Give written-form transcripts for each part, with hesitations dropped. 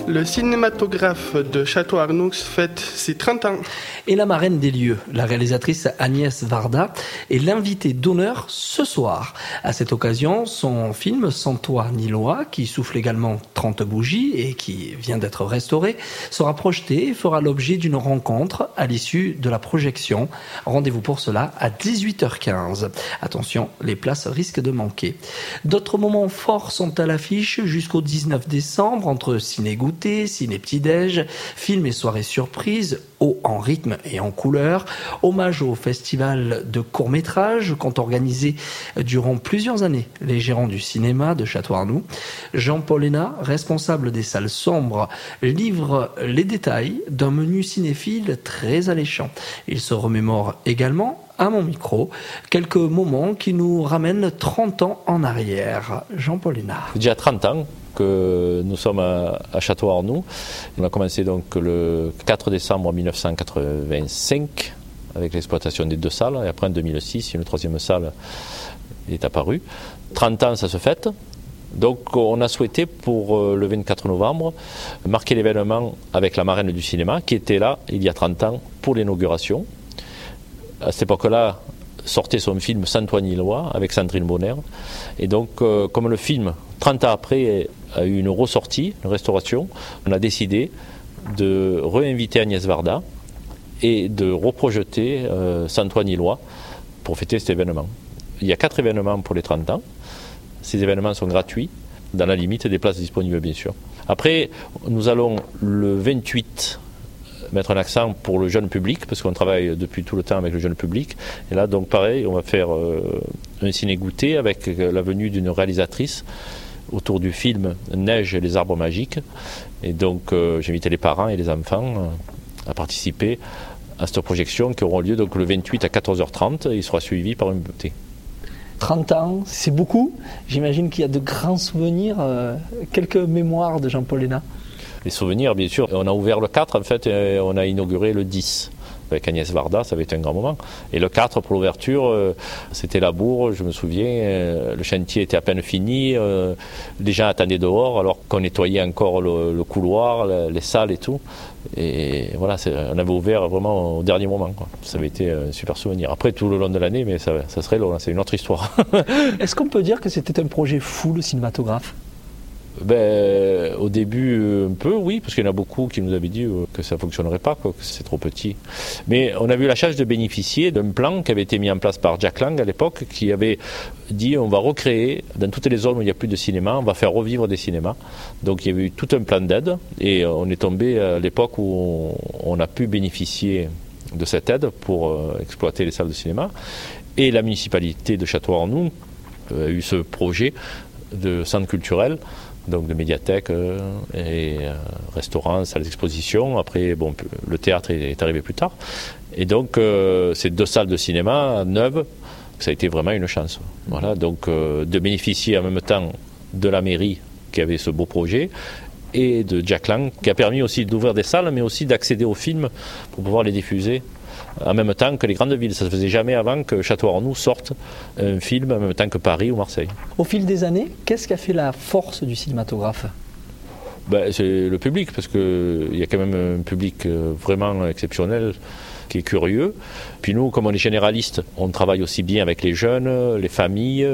Le cinématographe de Château-Arnoux fête ses 30 ans. Et la marraine des lieux, la réalisatrice Agnès Varda, est l'invitée d'honneur ce soir. À cette occasion, son film Sans toi ni loi, qui souffle également 30 bougies et qui vient d'être restauré, sera projeté et fera l'objet d'une rencontre à l'issue de la projection. Rendez-vous pour cela à 18h15. Attention, les places risquent de manquer. D'autres moments forts sont à l'affiche jusqu'au 19 décembre entre ciné-goûter, ciné-petit-déj, films et soirées surprises, haut en rythme et en couleur. Hommage au festival de court-métrage qu'ont organisé durant plusieurs années les gérants du cinéma de Château-Arnoux. Jean-Paul Hénat, responsable des salles sombres, livre les détails d'un menu cinéphile très alléchant. Il se remémore également à mon micro, quelques moments qui nous ramènent 30 ans en arrière. Jean-Paul Hénat. Déjà 30 ans que nous sommes à Château-Arnoux. On a commencé donc le 4 décembre 1985 avec l'exploitation des 2 salles. Et après en 2006, une 3e salle est apparue. 30 ans, ça se fête. Donc on a souhaité pour le 24 novembre marquer l'événement avec la marraine du cinéma qui était là il y a 30 ans pour l'inauguration. À cette époque-là, sortait son film Sans toi ni loi avec Sandrine Bonner. Et donc, comme le film, 30 ans après, a eu une ressortie, une restauration, on a décidé de réinviter Agnès Varda et de reprojeter Sans toi ni loi pour fêter cet événement. Il y a 4 événements pour les 30 ans. Ces événements sont gratuits, dans la limite des places disponibles, bien sûr. Après, nous allons le 28 mettre un accent pour le jeune public, parce qu'on travaille depuis tout le temps avec le jeune public. Et là, donc pareil, on va faire un ciné-goûter avec la venue d'une réalisatrice autour du film Neige et les arbres magiques. Et donc, j'ai invité les parents et les enfants à participer à cette projection qui aura lieu donc, le 28 à 14h30 et il sera suivi par une goûter. 30 ans, c'est beaucoup. J'imagine qu'il y a de grands souvenirs, quelques mémoires de Jean-Paul Hénat. Les souvenirs, bien sûr. On a ouvert le 4, en fait, et on a inauguré le 10. Avec Agnès Varda, ça avait été un grand moment. Et le 4, pour l'ouverture, c'était la bourre, je me souviens. Le chantier était à peine fini. Les gens attendaient dehors, alors qu'on nettoyait encore le couloir, les salles et tout. Et voilà, on avait ouvert vraiment au dernier moment, quoi. Ça avait été un super souvenir. Après, tout le long de l'année, mais ça serait long, c'est une autre histoire. Est-ce qu'on peut dire que c'était un projet fou, le cinématographe ? Au début, un peu, oui, parce qu'il y en a beaucoup qui nous avaient dit que ça ne fonctionnerait pas, que c'est trop petit. Mais on a eu la chance de bénéficier d'un plan qui avait été mis en place par Jack Lang à l'époque, qui avait dit on va recréer, dans toutes les zones où il n'y a plus de cinéma, on va faire revivre des cinémas. Donc il y avait eu tout un plan d'aide, et on est tombé à l'époque où on a pu bénéficier de cette aide pour exploiter les salles de cinéma. Et la municipalité de Château-Arnoux a eu ce projet de centre culturel, donc de médiathèque et restaurants, salles d'exposition. Après, bon, le théâtre est arrivé plus tard. Et donc, ces 2 salles de cinéma neuves, ça a été vraiment une chance. Voilà, donc de bénéficier en même temps de la mairie qui avait ce beau projet et de Jack Lang qui a permis aussi d'ouvrir des salles, mais aussi d'accéder aux films pour pouvoir les diffuser en même temps que les grandes villes. Ça ne se faisait jamais avant que Château-Arnoux sorte un film en même temps que Paris ou Marseille. Au fil des années, qu'est-ce qui a fait la force du cinématographe ? C'est le public, parce qu'il y a quand même un public vraiment exceptionnel qui est curieux. Puis nous, comme on est généralistes, on travaille aussi bien avec les jeunes, les familles,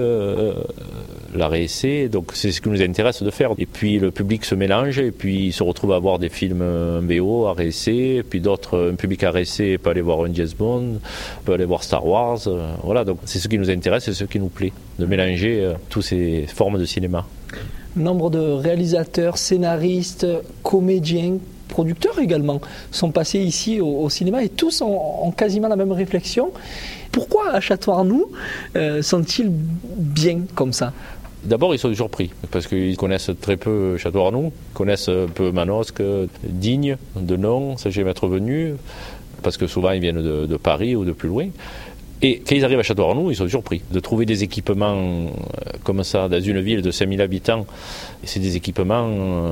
la RSC, donc c'est ce qui nous intéresse de faire. Et puis le public se mélange, et puis il se retrouve à voir des films VO, RSC, et puis d'autres, un public RSC peut aller voir un James Bond, peut aller voir Star Wars, voilà, donc c'est ce qui nous intéresse, c'est ce qui nous plaît, de mélanger toutes ces formes de cinéma. Nombre de réalisateurs, scénaristes, comédiens, producteurs également sont passés ici au cinéma et tous ont quasiment la même réflexion. Pourquoi à Château-Arnoux sont-ils bien comme ça ? D'abord, ils sont surpris, parce qu'ils connaissent très peu Château-Arnoux, connaissent un peu Manosque, Digne, de nom, ça j'ai m'être venu, parce que souvent ils viennent de Paris ou de plus loin. Et quand ils arrivent à Château-Arnoux, ils sont surpris de trouver des équipements comme ça dans une ville de 5000 habitants. Et c'est des équipements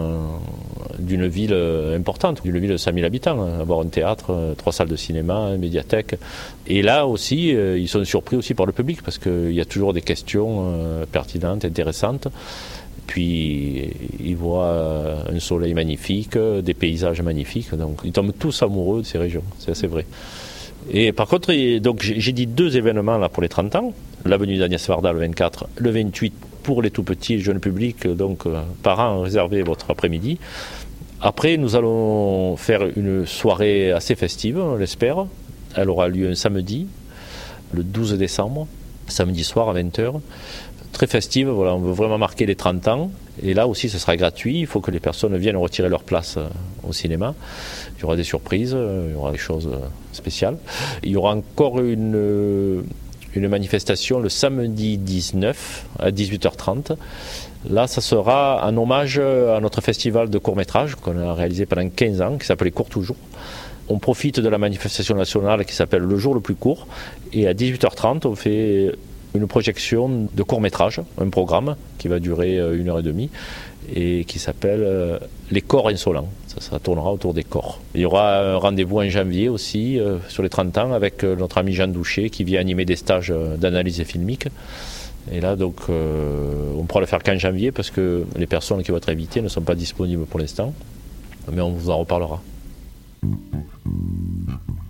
d'une ville importante, d'une ville de 5000 habitants. Avoir un théâtre, 3 salles de cinéma, une médiathèque. Et là aussi, ils sont surpris aussi par le public parce qu'il y a toujours des questions pertinentes, intéressantes. Puis ils voient un soleil magnifique, des paysages magnifiques. Donc ils tombent tous amoureux de ces régions, c'est assez vrai. Et par contre, donc, j'ai dit 2 événements là, pour les 30 ans. L'avenue d'Agnès Varda le 24, le 28 pour les tout petits, jeunes publics, donc parents, réservez votre après-midi. Après, nous allons faire une soirée assez festive, on l'espère. Elle aura lieu un samedi, le 12 décembre, samedi soir à 20h. Très festive, voilà, on veut vraiment marquer les 30 ans. Et là aussi, ce sera gratuit. Il faut que les personnes viennent retirer leur place au cinéma. Il y aura des surprises, il y aura des choses spéciales. Il y aura encore une manifestation le samedi 19 à 18h30. Là, ça sera un hommage à notre festival de court-métrage qu'on a réalisé pendant 15 ans, qui s'appelait Court Toujours. On profite de la manifestation nationale qui s'appelle Le Jour le plus court. Et à 18h30, on fait une projection de court-métrage, un programme qui va durer 1h30 et qui s'appelle Les corps insolents. Ça tournera autour des corps. Il y aura un rendez-vous en janvier aussi, sur les 30 ans, avec notre ami Jean Douché qui vient animer des stages d'analyse filmique. Et là, donc, on pourra le faire qu'en janvier parce que les personnes qui vont être invitées ne sont pas disponibles pour l'instant. Mais on vous en reparlera.